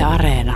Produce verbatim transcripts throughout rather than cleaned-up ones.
Areena.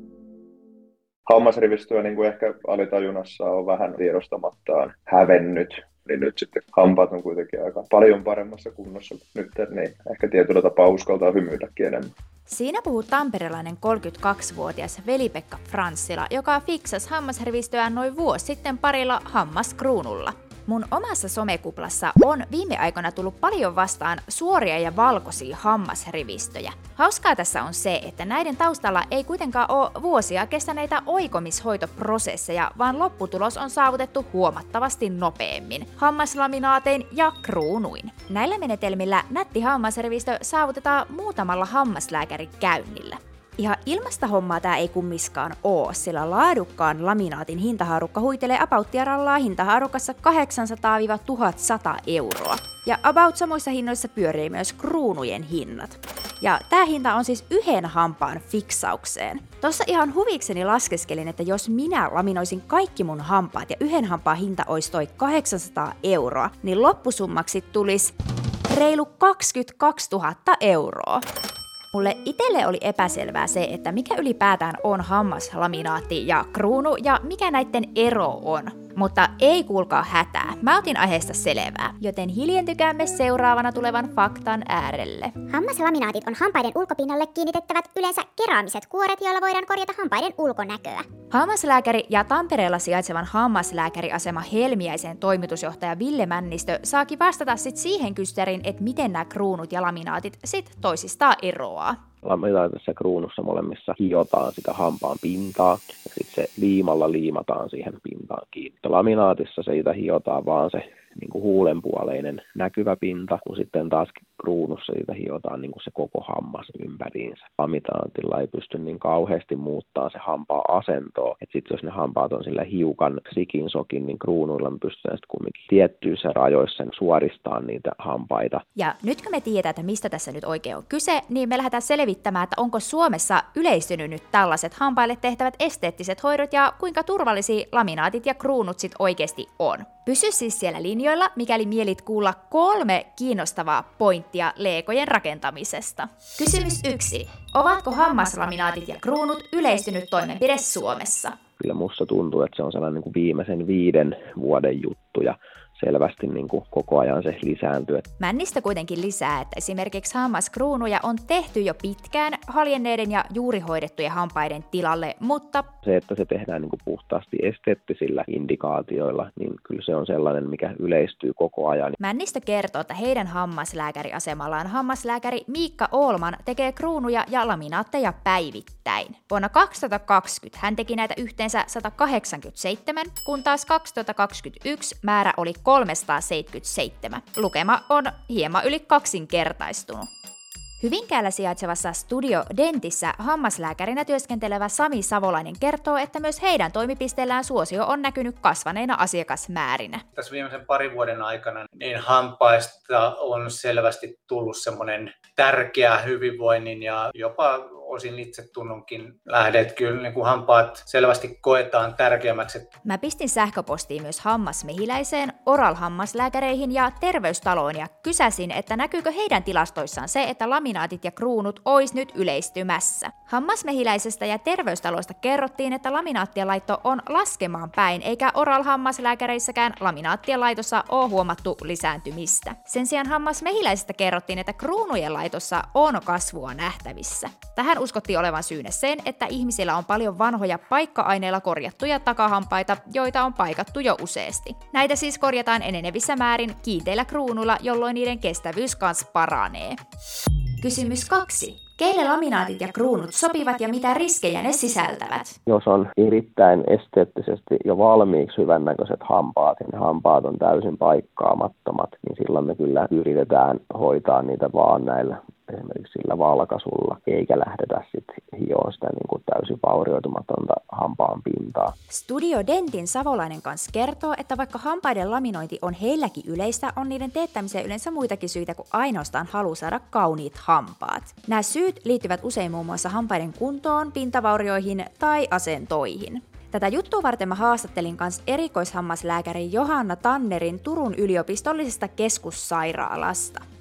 Hammasrivistöä niin kuin ehkä alitajunnassa on vähän tiedostamattaan hävennyt, niin nyt sitten hampaat on kuitenkin aika paljon paremmassa kunnossa nyt, niin ehkä tietyllä tapaa uskaltaa hymyilläkin enemmän. Siinä puhuu tamperelainen kolmekymmentäkaksivuotias Veli-Pekka Franssila, joka fiksasi hammasrivistöään noin vuosi sitten parilla hammaskruunulla. Mun omassa somekuplassa on viime aikoina tullut paljon vastaan suoria ja valkoisia hammasrivistöjä. Hauskaa tässä on se, että näiden taustalla ei kuitenkaan ole vuosia kestäneitä oikomishoitoprosesseja, vaan lopputulos on saavutettu huomattavasti nopeammin, hammaslaminaatein ja kruunuin. Näillä menetelmillä nätti hammasrivistö saavutetaan muutamalla hammaslääkärikäynnillä. Ihan ilmasta hommaa tää ei kummiskaan oo, sillä laadukkaan laminaatin hintahaarukka huitelee about rallaa hintahaarukassa kahdeksansataa tuhatsata euroa. Ja about samoissa hinnoissa pyörii myös kruunujen hinnat. Ja tää hinta on siis yhden hampaan fiksaukseen. Tossa ihan huvikseni laskeskelin, että jos minä laminoisin kaikki mun hampaat ja yhden hampaan hinta olisi toi kahdeksansataa euroa, niin loppusummaksi tulisi reilu kaksikymmentäkaksituhatta euroa. Mulle itselle oli epäselvää se, että mikä ylipäätään on hammaslaminaatti ja kruunu ja mikä näitten ero on. Mutta ei kuulkaa hätää, mä otin aiheesta selvää, joten hiljentykäämme seuraavana tulevan faktan äärelle. Hammaslaminaatit on hampaiden ulkopinnalle kiinnitettävät yleensä keraamiset kuoret, joilla voidaan korjata hampaiden ulkonäköä. Hammaslääkäri ja Tampereella sijaitsevan hammaslääkäriasema Helmiäisen toimitusjohtaja Ville Männistö saakin vastata sit siihen kysymykseen, että miten nämä kruunut ja laminaatit sit toisistaan eroaa. Laminaatissa kruunussa molemmissa hiotaan sitä hampaan pintaa ja sitten se liimalla liimataan siihen pintaan kiinni. Laminaatissa siitä hiotaan vaan se niin kuin huulenpuoleinen näkyvä pinta, kun sitten taas kruunussa siitä hiotaan niin kuin se koko hammas ympäriinsä. Laminaatilla ei pysty niin kauheasti muuttaa se hampaan asentoa, että sitten jos ne hampaat on sillä hiukan sikin sokin, niin kruunuilla me pystytään sitten kumminkin tiettyissä rajoissa suoristamaan niitä hampaita. Ja nyt kun me tiedetään, että mistä tässä nyt oikein on kyse, niin me lähdetään selvittämään, että onko Suomessa yleistynyt nyt tällaiset hampaille tehtävät esteettiset hoidot ja kuinka turvallisia laminaatit ja kruunut sit oikeasti on. Pysy siis siellä linjoilla, mikäli mielit kuulla kolme kiinnostavaa pointtia leekojen rakentamisesta. Kysymys yksi. Ovatko hammaslaminaatit ja kruunut yleistynyt toimenpide Suomessa? Kyllä musta tuntuu, että se on sellainen niin kuin viimeisen viiden vuoden juttu ja selvästi niin kuin koko ajan se lisääntyy. Männistö kuitenkin lisää, että esimerkiksi hammaskruunuja on tehty jo pitkään haljenneiden ja juuri hoidettujen hampaiden tilalle, mutta se, että se tehdään niin kuin puhtaasti esteettisillä indikaatioilla, niin kyllä se on sellainen, mikä yleistyy koko ajan. Männistö kertoo, että heidän hammaslääkäriasemallaan hammaslääkäri Miikka Oolman tekee kruunuja ja laminaatteja päivittäin. Vuonna kaksituhattakaksikymmentä hän teki näitä yhteensä sata kahdeksankymmentäseitsemän, kun taas kaksituhattakaksikymmentäyksi määrä oli kolmesataaseitsemänkymmentäseitsemän. Lukema on hieman yli kaksinkertaistunut. Hyvinkäällä sijaitsevassa Studio Dentissä hammaslääkärinä työskentelevä Sami Savolainen kertoo, että myös heidän toimipisteellään suosio on näkynyt kasvaneina asiakasmäärinä. Tässä viimeisen parin vuoden aikana niin hampaista on selvästi tullut semmoinen tärkeä hyvinvoinnin ja jopa osin itsetunnonkin lähde, että kyllä niin kuin hampaat selvästi koetaan tärkeämmäksi. Mä pistin sähköpostiin myös hammasmehiläiseen, Oral-hammaslääkäreihin ja terveystaloon ja kysäsin, että näkyykö heidän tilastoissaan se, että laminaatit ja kruunut ois nyt yleistymässä. Hammasmehiläisestä ja terveystaloista kerrottiin, että laminaattien laitto on laskemaan päin, eikä Oral-hammaslääkäreissäkään laminaattien laitossa ole huomattu lisääntymistä. Sen sijaan hammasmehiläisestä kerrottiin, että kruunujen laitossa on kasvua nähtävissä. Tähän uskottiin olevan syynä sen, että ihmisillä on paljon vanhoja paikka-aineilla korjattuja takahampaita, joita on paikattu jo useasti. Näitä siis korjataan enenevissä määrin kiinteillä kruunuilla, jolloin niiden kestävyys kans paranee. Kysymys kaksi. Keille laminaatit ja kruunut sopivat ja mitä riskejä ne sisältävät? Jos on erittäin esteettisesti jo valmiiksi hyvännäköiset hampaat ja ne hampaat on täysin paikkaamattomat, niin silloin me kyllä yritetään hoitaa niitä vaan näillä esimerkiksi sillä valkaisulla, eikä lähdetä sitten hioon sitä niin kuin täysin vaurioitumatonta hampaan pintaa. Studio Dentin Savolainen kanssa kertoo, että vaikka hampaiden laminointi on heilläkin yleistä, on niiden teettämiseen yleensä muitakin syitä kuin ainoastaan halu saada kauniit hampaat. Nämä syyt liittyvät usein muun muassa hampaiden kuntoon, pintavaurioihin tai asentoihin. Tätä juttua varten mä haastattelin kanssa erikoishammaslääkäri Johanna Tannerin Turun yliopistollisesta keskussairaalasta.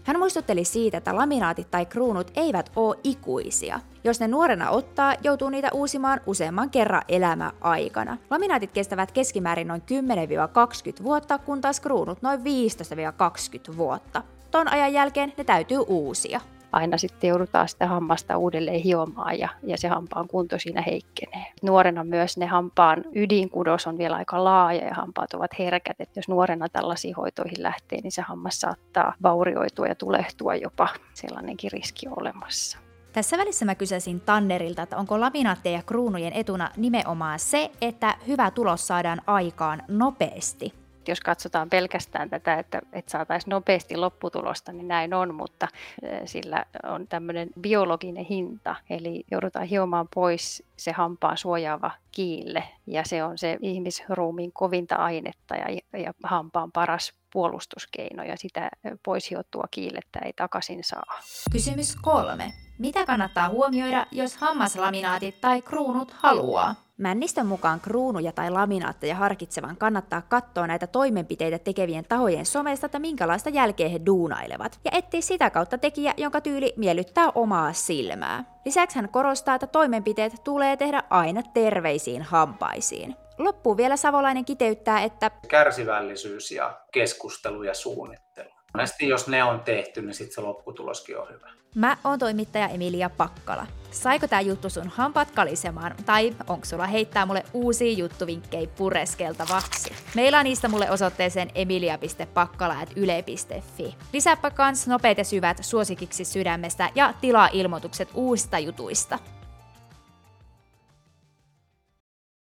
Hän muistutteli siitä, että laminaatit tai kruunut eivät ole ikuisia. Jos ne nuorena ottaa, joutuu niitä uusimaan useamman kerran elämäaikana. Laminaatit kestävät keskimäärin noin kymmenen kaksikymmentä vuotta, kun taas kruunut noin viisitoista kaksikymmentä vuotta. Ton ajan jälkeen ne täytyy uusia. Aina sitten joudutaan sitä hammasta uudelleen hiomaan ja, ja se hampaan kunto siinä heikkenee. Nuorena myös ne hampaan ydinkudos on vielä aika laaja ja hampaat ovat herkät. Et jos nuorena tällaisiin hoitoihin lähtee, niin se hammas saattaa vaurioitua ja tulehtua jopa. Sellainenkin riski on olemassa. Tässä välissä mä kysäsin Tannerilta, että onko laminaatteja ja kruunujen etuna nimenomaan se, että hyvä tulos saadaan aikaan nopeasti. Jos katsotaan pelkästään tätä, että, että saataisiin nopeasti lopputulosta, niin näin on, mutta sillä on tämmöinen biologinen hinta, eli joudutaan hiomaan pois se hampaan suojaava kiille, ja se on se ihmisruumiin kovinta ainetta ja, ja hampaan paras puolustuskeino, ja sitä pois hiottua kiillettä ei takaisin saa. Kysymys kolme. Mitä kannattaa huomioida, jos hammaslaminaatit tai kruunut haluaa? Männistön mukaan kruunuja tai laminaatteja harkitsevan kannattaa katsoa näitä toimenpiteitä tekevien tahojen somesta, että minkälaista jälkeä he duunailevat, ja etsiä sitä kautta tekijä, jonka tyyli miellyttää omaa silmää. Lisäksi hän korostaa, että toimenpiteet tulee tehdä aina terveisiin hampaisiin. Loppuun vielä Savolainen kiteyttää, että kärsivällisyys ja keskustelu ja suunnittelu. Monesti jos ne on tehty, niin sitten se lopputuloskin on hyvä. Mä oon toimittaja Emilia Pakkala. Saiko tää juttu sun hampaat kalisemaan, tai onko sulla heittää mulle uusia juttuvinkkejä pureskeltavaksi? Meillä on niistä mulle osoitteeseen emilia piste pakkala ät yle piste fi. Lisääpä kans nopeat ja syvät suosikiksi sydämestä ja tilaa ilmoitukset uusista jutuista.